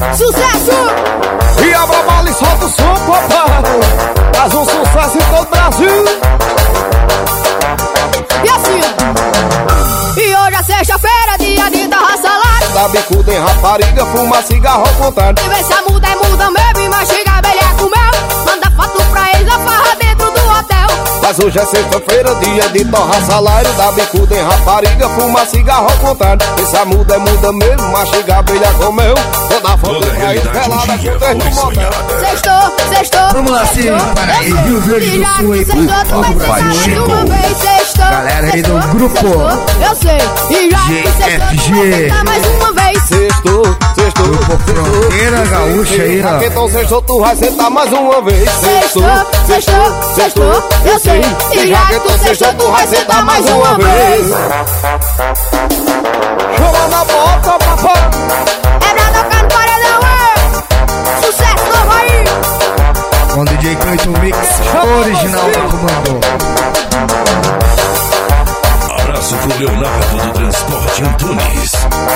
Sucesso! E abra a bala e solta o som, papai. Faz um sucesso em todo o Brasil. E assim, e hoje é sexta-feira, dia de torra salada. Dá bicuda em rapariga, fuma cigarro ao contrário. E vê se a muda é muda mesmo e mastiga abelha com mel. Manda foto pra eles, a farra dentro do hotel. Mas hoje é sexta-feira, dia de torrar salário. Dá bicuda em rapariga, fuma cigarro ao contrário. Essa muda é muda mesmo, mastiga abelha com mel. Manda foto pra eles, pelada com três no motel. Sextou, sextou. Vamos lá, sim, para aí, Rio Verde do Sul aí, galera aí do grupo eu sei, e já GFG, mais uma vez. Sextou, sextou, Grupo Fronteira Gaúcha aí, ó. Então sextou, tu vai sentar mais uma vez. Sextou, sextou, sextou, eu sei, e já que tu sextou, tu vai sentar mais uma vez. Chama na bota, papai. É pra tocar no paredão, sucesso novo aí. Com DJ Cleiton Mix original do comando. Abraço pro Leonardo do Transporte Antunes.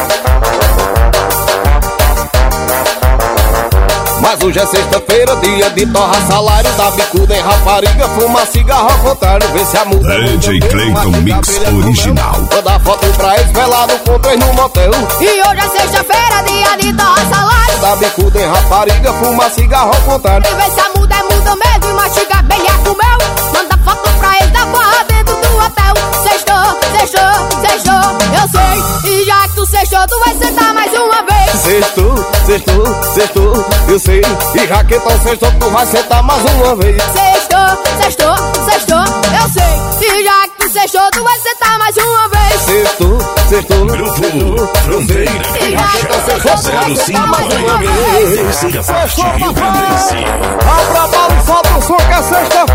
Mas hoje é sexta-feira, dia de torrar salário. Dá bicuda em rapariga, fuma cigarro ao contrário. Vê se a muda DJ Cleiton Mix original. Manda foto pra eles, pelado com três no motel. E hoje é sexta-feira, dia de torra salário. Dá bicuda em rapariga, fuma cigarro ao contrário. E vê se a muda é muda mesmo e mastiga abelha com mel. Manda foto pra eles da farra dentro do hotel. Sextou, sextou, sextou, eu sei. E já que tu sextou, tu vai sentar mais uma vez. Sextou, sextou, sextou, eu sei. E já que então sextou, tu vai sentar mais uma vez. Sextou, sextou, sextou, eu sei. E já que tu sextou, tu vai sentar mais uma vez. Sextou, sextou, Grupo Fronteira Gaúcha 05 terceira parte Rio Grandense. Abra a bala e solta o som que é sexta-feira.